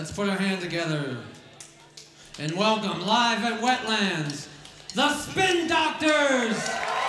Let's put our hands together and welcome live at Wetlands, the Spin Doctors!